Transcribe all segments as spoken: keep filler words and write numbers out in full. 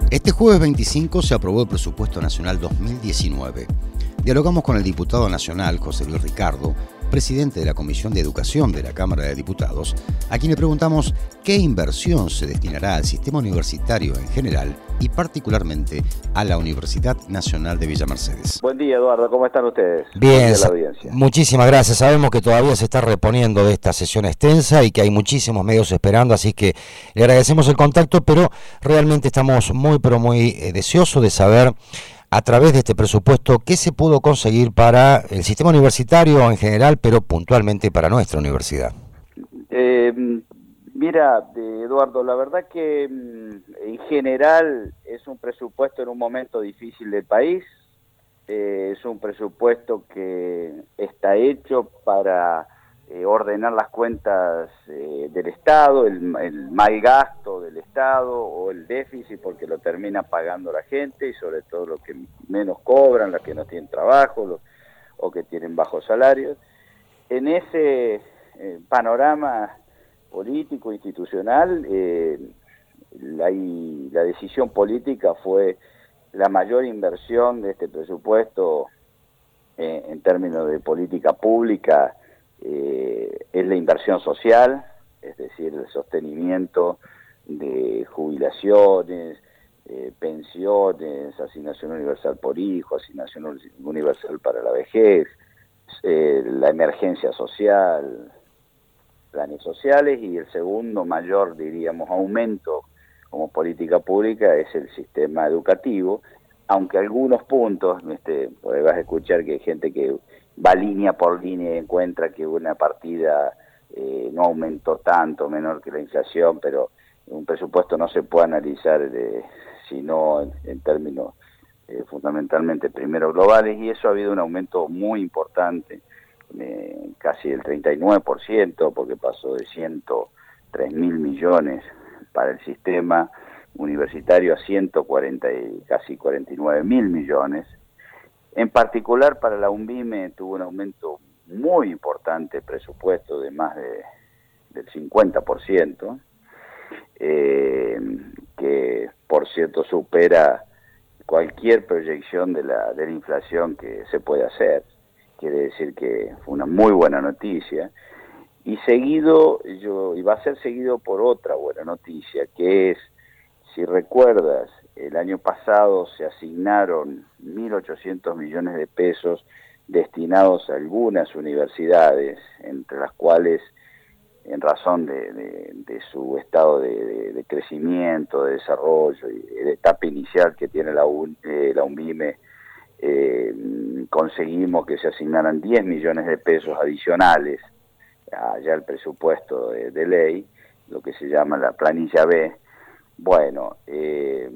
Este jueves veinticinco se aprobó el Presupuesto Nacional dos mil diecinueve. Dialogamos con el diputado nacional José Luis Ricardo, presidente de la Comisión de Educación de la Cámara de Diputados, a quien le preguntamos qué inversión se destinará al sistema universitario en general y particularmente a la Universidad Nacional de Villa Mercedes. Buen día, Eduardo, ¿cómo están ustedes? Bien, la audiencia. Muchísimas gracias. Sabemos que todavía se está reponiendo de esta sesión extensa y que hay muchísimos medios esperando, así que le agradecemos el contacto, pero realmente estamos muy, pero muy eh, deseosos de saber a través de este presupuesto qué se pudo conseguir para el sistema universitario en general, pero puntualmente para nuestra universidad. Eh, mira, Eduardo, la verdad que en general es un presupuesto en un momento difícil del país, eh, es un presupuesto que está hecho para eh, ordenar las cuentas eh, del Estado, el, el mal gasto del Estado o el déficit, porque lo termina pagando la gente y sobre todo los que menos cobran, los que no tienen trabajo los, o que tienen bajos salarios. En ese eh, panorama político, institucional, eh, la, la decisión política fue la mayor inversión de este presupuesto eh, en términos de política pública. Eh, es la inversión social, es decir, el sostenimiento de jubilaciones, eh, pensiones, asignación universal por hijo, asignación universal para la vejez, eh, la emergencia social, planes sociales, y el segundo mayor, diríamos, aumento como política pública es el sistema educativo, aunque algunos puntos, este, porque vas a escuchar que hay gente que va línea por línea y encuentra que una partida eh, no aumentó tanto, menor que la inflación, pero un presupuesto no se puede analizar eh, sino en, en términos eh, fundamentalmente primero globales, y eso ha habido un aumento muy importante, eh, casi el treinta y nueve por ciento, porque pasó de ciento tres mil millones para el sistema universitario a ciento cuarenta y casi cuarenta y nueve mil millones. En particular para la UNVIME tuvo un aumento muy importante, presupuesto de más de, del cincuenta por ciento, eh, que por cierto supera cualquier proyección de la, de la inflación que se puede hacer. Quiere decir que fue una muy buena noticia. Y seguido, yo, y va a ser seguido por otra buena noticia, que es, si recuerdas, el año pasado se asignaron mil ochocientos millones de pesos destinados a algunas universidades, entre las cuales, en razón de, de, de su estado de, de, de crecimiento, de desarrollo y de etapa inicial que tiene la, UN, eh, la UNVIME, eh, conseguimos que se asignaran diez millones de pesos adicionales allá el presupuesto de, de ley, lo que se llama la planilla B. Bueno, eh,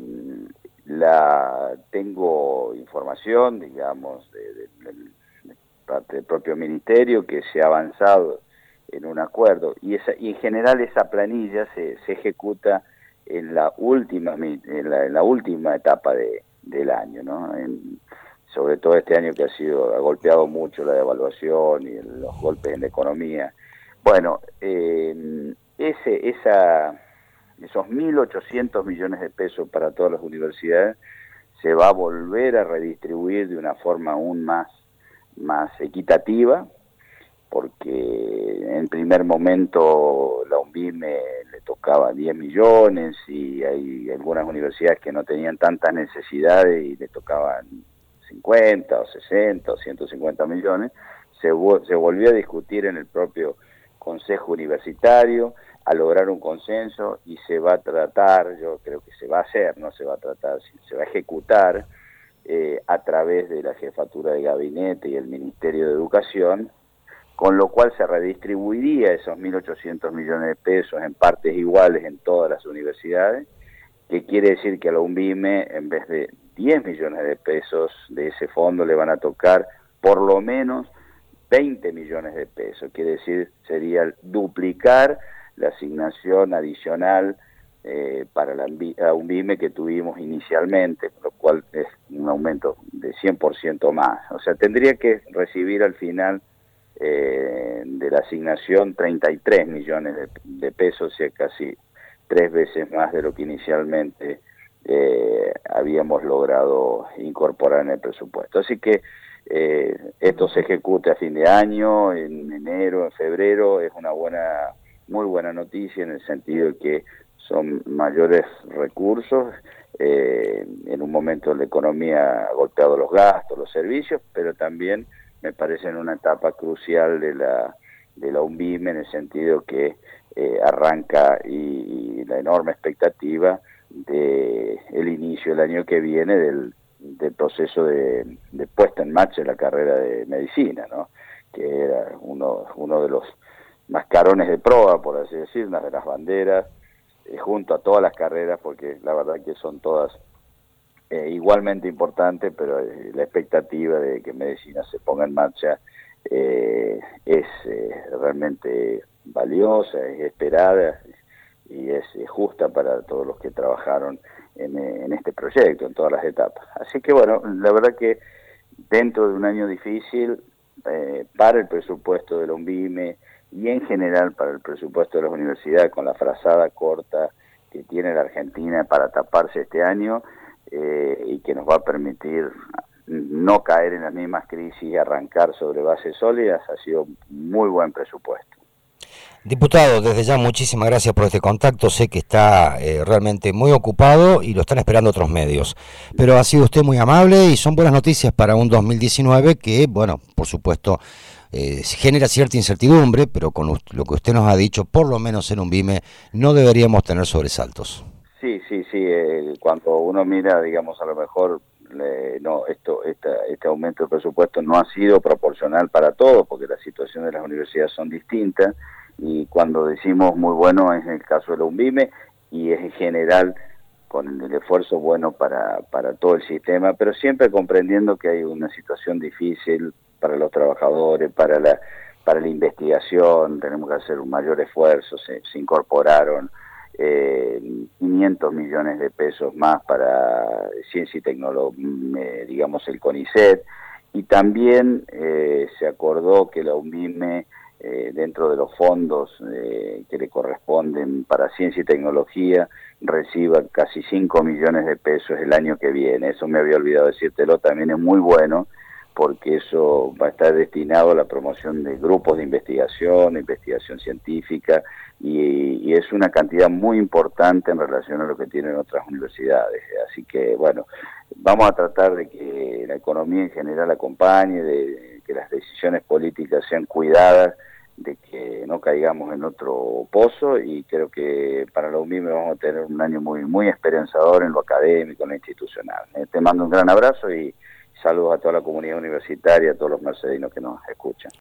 la tengo información, digamos, de, de, de, de parte del propio ministerio, que se ha avanzado en un acuerdo, y, esa, y en general esa planilla se, se ejecuta en la última en la, en la última etapa de, del año, ¿no? En, sobre todo este año que ha sido ha golpeado mucho la devaluación y los golpes en la economía. Bueno, eh, ese esa esos mil ochocientos millones de pesos para todas las universidades se va a volver a redistribuir de una forma aún más, más equitativa, porque en primer momento la UNVIME le tocaba diez millones y hay algunas universidades que no tenían tantas necesidades y le tocaban cincuenta o sesenta o ciento cincuenta millones. Se, se volvió a discutir en el propio Consejo Universitario, a lograr un consenso, y se va a tratar, yo creo que se va a hacer, no se va a tratar, se va a ejecutar eh, a través de la Jefatura de Gabinete y el Ministerio de Educación, con lo cual se redistribuiría esos mil ochocientos millones de pesos en partes iguales en todas las universidades, que quiere decir que a la UNVIME, en vez de diez millones de pesos de ese fondo, le van a tocar por lo menos veinte millones de pesos, quiere decir, sería duplicar la asignación adicional eh, para la UNVIME que tuvimos inicialmente, lo cual es un aumento de cien por ciento más. O sea, tendría que recibir al final eh, de la asignación treinta y tres millones de, de pesos, o sea, casi tres veces más de lo que inicialmente eh, habíamos logrado incorporar en el presupuesto. Así que eh, esto se ejecute a fin de año, en enero, en febrero, es una buena, muy buena noticia en el sentido de que son mayores recursos, eh, en un momento la economía ha golpeado los gastos, los servicios, pero también me parece en una etapa crucial de la, de la UNVIME, en el sentido que eh, arranca y, y la enorme expectativa de el inicio del año que viene del, del proceso de, de puesta en marcha de la carrera de medicina, ¿no? Que era uno, uno de los mascarones de proa, por así decir, una de las banderas, eh, junto a todas las carreras, porque la verdad que son todas eh, igualmente importantes, pero eh, la expectativa de que medicina se ponga en marcha eh, es eh, realmente valiosa, es esperada y es justa para todos los que trabajaron en, en este proyecto, en todas las etapas. Así que bueno, la verdad que dentro de un año difícil, eh, para el presupuesto de la UNVIME y en general para el presupuesto de las universidades, con la frazada corta que tiene la Argentina para taparse este año, eh, y que nos va a permitir no caer en las mismas crisis y arrancar sobre bases sólidas, ha sido un muy buen presupuesto. Diputado, desde ya muchísimas gracias por este contacto, sé que está eh, realmente muy ocupado y lo están esperando otros medios, pero ha sido usted muy amable y son buenas noticias para un dos mil diecinueve que, bueno, por supuesto, eh, genera cierta incertidumbre, pero con lo que usted nos ha dicho, por lo menos en UNVIME, no deberíamos tener sobresaltos. Sí, sí, sí, eh, cuando uno mira, digamos, a lo mejor, eh, no, esto, esta, este aumento de presupuesto no ha sido proporcional para todos, porque las situaciones de las universidades son distintas, y cuando decimos muy bueno es en el caso de la UNVIME y es en general con el esfuerzo bueno para, para todo el sistema, pero siempre comprendiendo que hay una situación difícil para los trabajadores, para la, para la investigación, tenemos que hacer un mayor esfuerzo, se, se incorporaron eh, quinientos millones de pesos más para ciencia y tecnología, digamos el CONICET, y también eh, se acordó que la UNVIME, Eh, dentro de los fondos eh, que le corresponden para ciencia y tecnología, reciba casi cinco millones de pesos el año que viene. Eso me había olvidado decírtelo, también es muy bueno, porque eso va a estar destinado a la promoción de grupos de investigación, de investigación científica, y, y es una cantidad muy importante en relación a lo que tienen otras universidades. Así que, bueno, vamos a tratar de que la economía en general acompañe, de que las decisiones políticas sean cuidadas, de que no caigamos en otro pozo, y creo que para la UNVIME vamos a tener un año muy muy esperanzador en lo académico, en lo institucional. Eh, te mando un gran abrazo y saludos a toda la comunidad universitaria, a todos los mercedinos que nos escuchan.